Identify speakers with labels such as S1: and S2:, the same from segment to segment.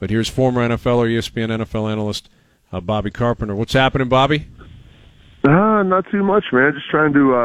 S1: But here's former NFLer, ESPN NFL analyst Bobby Carpenter. What's happening, Bobby?
S2: Not too much, man. Just trying to,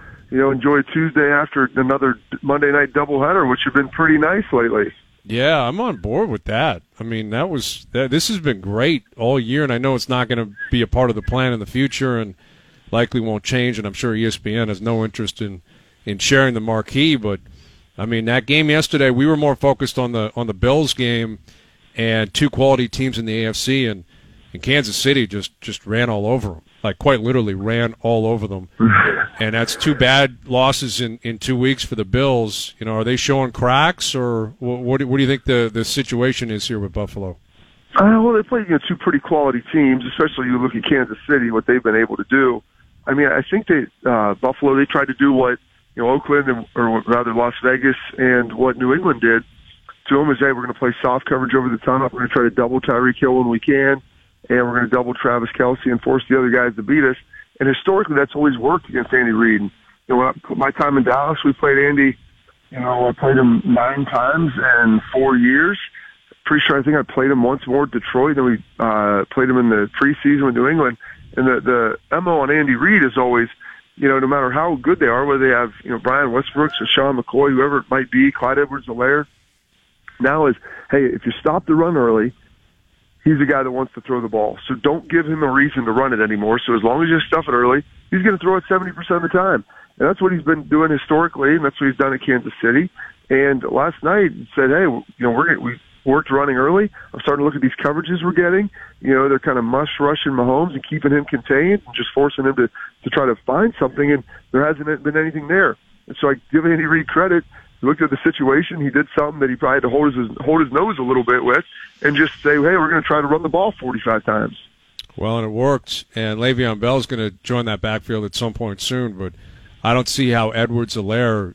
S2: enjoy Tuesday after another Monday night doubleheader, which have been pretty nice lately.
S1: Yeah, I'm on board with that. I mean, this has been great all year, and I know it's not going to be a part of the plan in the future and likely won't change, and I'm sure ESPN has no interest in sharing the marquee. But, I mean, that game yesterday, we were more focused on the Bills game and two quality teams in the AFC, and Kansas City just ran all over them. Like, quite literally ran all over them. And that's two bad losses in 2 weeks for the Bills. Are they showing cracks, or what do you think the situation is here with Buffalo?
S2: Well, they play two pretty quality teams, especially you look at Kansas City, what they've been able to do. I mean, I think Buffalo, they tried to do what Oakland, or rather Las Vegas, and what New England did to them is, hey, we're going to play soft coverage over the top. We're going to try to double Tyreek Hill when we can. And we're going to double Travis Kelce and force the other guys to beat us. And historically, that's always worked against Andy Reid. My time in Dallas, we played Andy. I played him 9 times in 4 years. Pretty sure I think I played him once more at Detroit. Then we played him in the preseason with New England. And the MO on Andy Reid is always, no matter how good they are, whether they have Brian Westbrook or Sean McCoy, whoever it might be, Clyde Edwards-Helaire, now is, hey, if you stop the run early, he's a guy that wants to throw the ball. So don't give him a reason to run it anymore. So as long as you stuff it early, he's going to throw it 70% of the time. And that's what he's been doing historically, and that's what he's done at Kansas City. And last night he said, hey, we worked running early. I'm starting to look at these coverages we're getting. They're kind of rushing Mahomes and keeping him contained and just forcing him to try to find something, and there hasn't been anything there. And so I give Andy Reid credit. He looked at the situation. He did something that he probably had to hold his nose a little bit with and just say, hey, we're going to try to run the ball 45 times.
S1: Well, and it worked. And Le'Veon Bell's going to join that backfield at some point soon. But I don't see how Edwards-Helaire,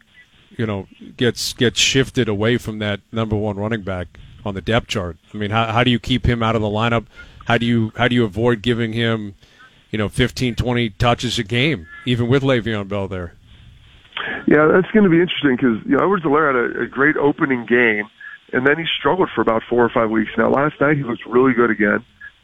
S1: gets shifted away from that number one running back on the depth chart. I mean, how do you keep him out of the lineup? How do you avoid giving him, 15, 20 touches a game, even with Le'Veon Bell there?
S2: Yeah, that's going to be interesting because Edwards-Helaire had a great opening game, and then he struggled for about 4 or 5 weeks. Now, last night he looked really good again.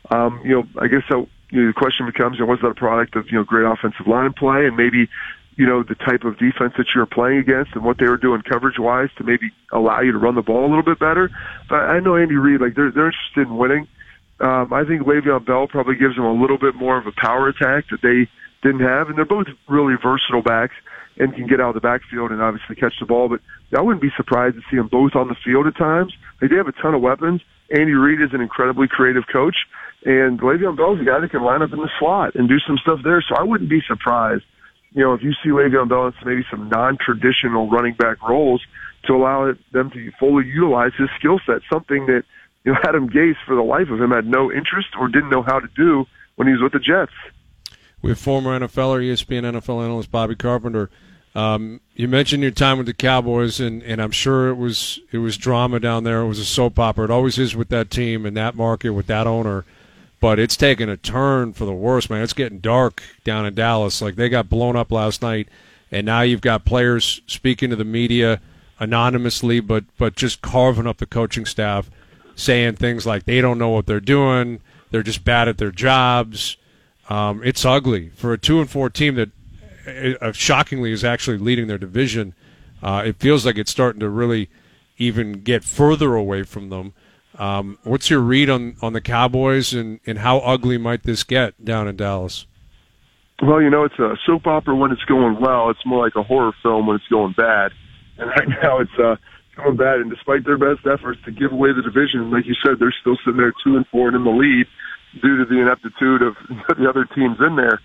S2: I guess the question becomes, was that a product of great offensive line play and maybe the type of defense that you're playing against and what they were doing coverage-wise to maybe allow you to run the ball a little bit better. But I know Andy Reid, they're interested in winning. I think Le'Veon Bell probably gives them a little bit more of a power attack that they didn't have, and they're both really versatile backs and can get out of the backfield and obviously catch the ball. But I wouldn't be surprised to see them both on the field at times. They have a ton of weapons. Andy Reid is an incredibly creative coach, and Le'Veon Bell's a guy that can line up in the slot and do some stuff there. So I wouldn't be surprised, if you see Le'Veon Bell in maybe some non-traditional running back roles to allow them to fully utilize his skill set, something that Adam Gase, for the life of him, had no interest or didn't know how to do when he was with the Jets.
S1: We have former NFLer, ESPN NFL analyst Bobby Carpenter. You mentioned your time with the Cowboys, and I'm sure it was drama down there. It was a soap opera. It always is with that team and that market with that owner. But it's taken a turn for the worse, man. It's getting dark down in Dallas. Like, they got blown up last night, and now you've got players speaking to the media anonymously, but just carving up the coaching staff, saying things like they don't know what they're doing, they're just bad at their jobs. It's ugly for a 2-4 team that shockingly is actually leading their division. It feels like it's starting to really even get further away from them. What's your read on the Cowboys, and how ugly might this get down in Dallas?
S2: Well, it's a soap opera when it's going well. It's more like a horror film when it's going bad. And right now it's going bad. And despite their best efforts to give away the division, like you said, they're still sitting there 2-4 and in the lead due to the ineptitude of the other teams in there.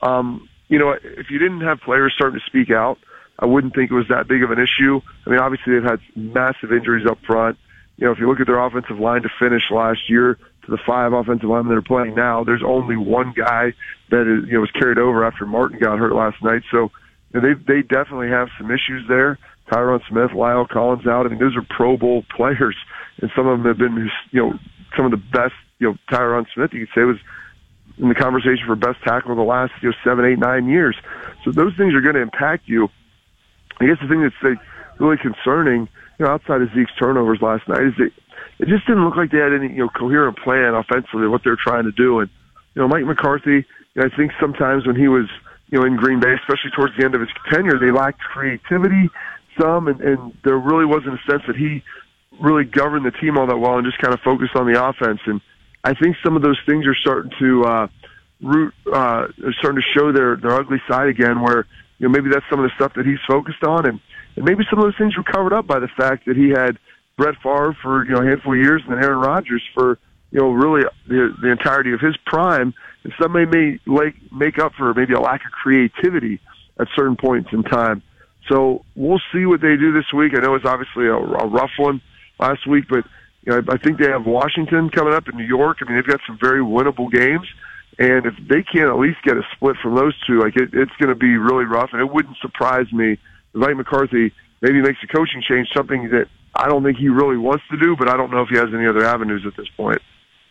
S2: If you didn't have players starting to speak out, I wouldn't think it was that big of an issue. I mean, obviously they've had massive injuries up front. If you look at their offensive line to finish last year to the 5 offensive linemen that are playing now, there's only one guy that is, was carried over after Martin got hurt last night. So they definitely have some issues there. Tyron Smith, Lyle Collins out. I mean, those are Pro Bowl players, and some of them have been, some of the best. Tyron Smith, you could say, was in the conversation for best tackle of the last 7, 8, 9 years. So those things are going to impact you. I guess the thing that's really concerning outside of Zeke's turnovers last night, is it just didn't look like they had any, coherent plan offensively, what they're trying to do. And, Mike McCarthy, I think sometimes when he was, in Green Bay, especially towards the end of his tenure, they lacked creativity some, and there really wasn't a sense that he really governed the team all that well and just kind of focused on the offense. And I think some of those things are starting to starting to show their ugly side again, where maybe that's some of the stuff that he's focused on, and maybe some of those things were covered up by the fact that he had Brett Favre for a handful of years and then Aaron Rodgers for really the entirety of his prime, and some may make up for maybe a lack of creativity at certain points in time. So we'll see what they do this week. I know it's obviously a rough one last week, but I think they have Washington coming up in New York. I mean, they've got some very winnable games, and if they can't at least get a split from those two, it's going to be really rough. And it wouldn't surprise me if Mike McCarthy maybe makes a coaching change, something that I don't think he really wants to do, but I don't know if he has any other avenues at this point.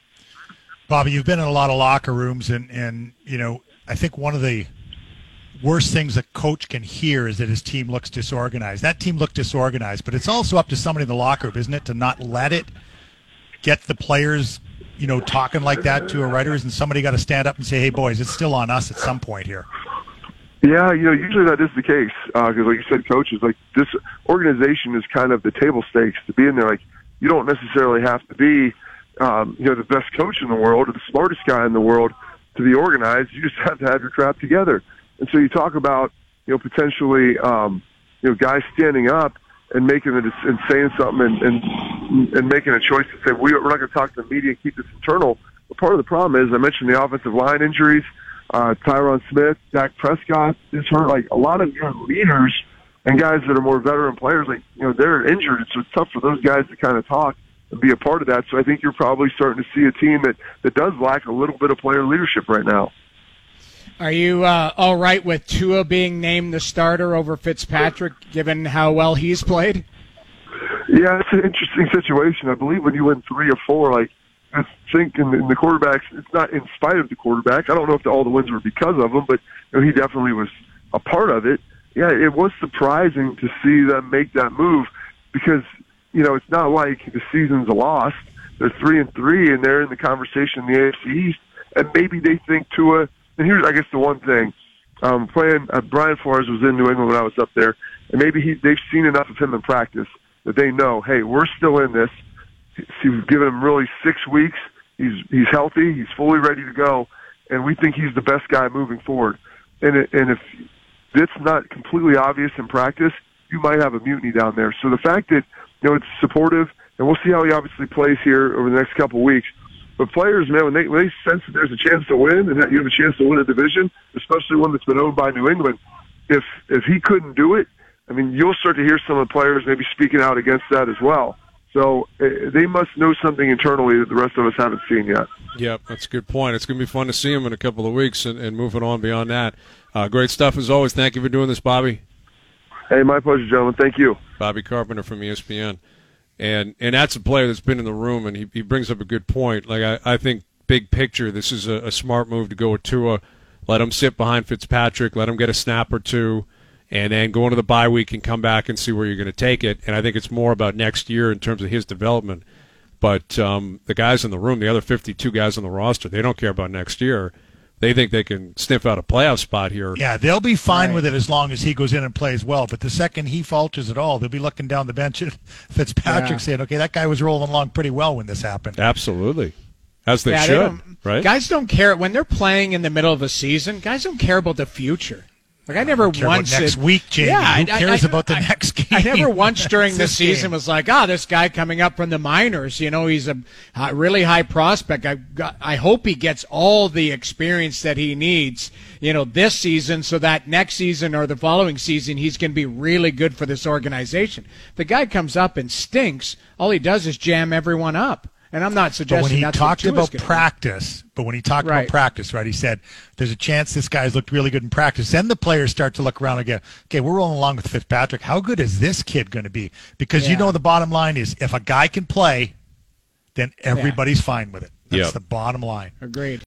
S3: Bobby, you've been in a lot of locker rooms, and I think one of the worst things a coach can hear is that his team looks disorganized. That team looked disorganized, but it's also up to somebody in the locker room, isn't it, to not let it get the players, talking like that to a writers, and somebody got to stand up and say, hey, boys, it's still on us at some point here.
S2: Yeah, usually that is the case, because like you said, coaches, this organization is kind of the table stakes to be in there. You don't necessarily have to be the best coach in the world or the smartest guy in the world to be organized. You just have to have your crap together. And so you talk about, potentially, guys standing up and making and saying something and making a choice to say, we're not going to talk to the media and keep this internal. But part of the problem is, I mentioned the offensive line injuries, Tyron Smith, Dak Prescott is hurt. A lot of your leaders and guys that are more veteran players, they're injured. So it's tough for those guys to kind of talk and be a part of that. So I think you're probably starting to see a team that does lack a little bit of player leadership right now.
S4: Are you all right with Tua being named the starter over Fitzpatrick, given how well he's played?
S2: Yeah, it's an interesting situation. I believe when you win 3 or 4, I think in the quarterbacks, it's not in spite of the quarterback. I don't know if all the wins were because of him, but he definitely was a part of it. Yeah, it was surprising to see them make that move because, it's not like the season's a loss. They're 3-3, and they're in the conversation in the AFC East, and maybe they think Tua. And here's, I guess, the one thing. Brian Flores was in New England when I was up there, and maybe they've seen enough of him in practice that they know, hey, we're still in this. We've given him really 6 weeks. He's healthy. He's fully ready to go, and we think he's the best guy moving forward. And if it's not completely obvious in practice, you might have a mutiny down there. So the fact that it's supportive, and we'll see how he obviously plays here over the next couple of weeks. But players, man, when they sense that there's a chance to win and that you have a chance to win a division, especially one that's been owned by New England, if he couldn't do it, I mean, you'll start to hear some of the players maybe speaking out against that as well. So they must know something internally that the rest of us haven't seen yet.
S1: Yep, that's a good point. It's going to be fun to see him in a couple of weeks and moving on beyond that. Great stuff as always. Thank you for doing this, Bobby.
S2: Hey, my pleasure, gentlemen. Thank you.
S1: Bobby Carpenter from ESPN. And that's a player that's been in the room, and he brings up a good point. I think big picture, this is a smart move to go with Tua. Let him sit behind Fitzpatrick, let him get a snap or two, and then go into the bye week and come back and see where you're going to take it. And I think it's more about next year in terms of his development. But the guys in the room, the other 52 guys on the roster, they don't care about next year. They think they can sniff out a playoff spot here.
S3: Yeah, they'll be fine with it as long as he goes in and plays well. But the second he falters at all, they'll be looking down the bench at Fitzpatrick saying, okay, that guy was rolling along pretty well when this happened.
S1: Absolutely. As they should, right?
S4: Guys don't care. When they're playing in the middle of a season, guys don't care about the future. I never once
S3: next week, Jamie. Who cares about the next game?
S4: I never once during the season was like, this guy coming up from the minors, he's a really high prospect. I hope he gets all the experience that he needs, this season, so that next season or the following season he's going to be really good for this organization. The guy comes up and stinks. All he does is jam everyone up. And I'm not suggesting
S3: when he
S4: that's
S3: talked
S4: what
S3: about practice, right, he said there's a chance this guy's looked really good in practice. Then the players start to look around and go, okay, we're rolling along with Fitzpatrick. How good is this kid going to be? Because the bottom line is if a guy can play, then everybody's fine with it. That's the bottom line.
S4: Agreed.